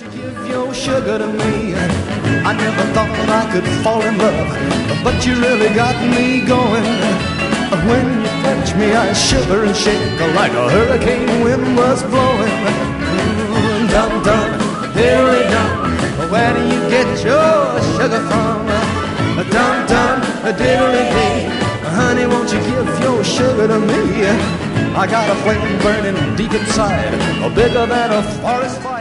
Give your sugar to me. I never thought I could fall in love, but you really got me going. When you touch me, I shiver and shake like a hurricane wind was blowing. Dum dum, diddly dum, where do you get your sugar from? Dum dum, diddly dee, honey, won't you give your sugar to me? I got a flame burning deep inside, bigger than a forest fire.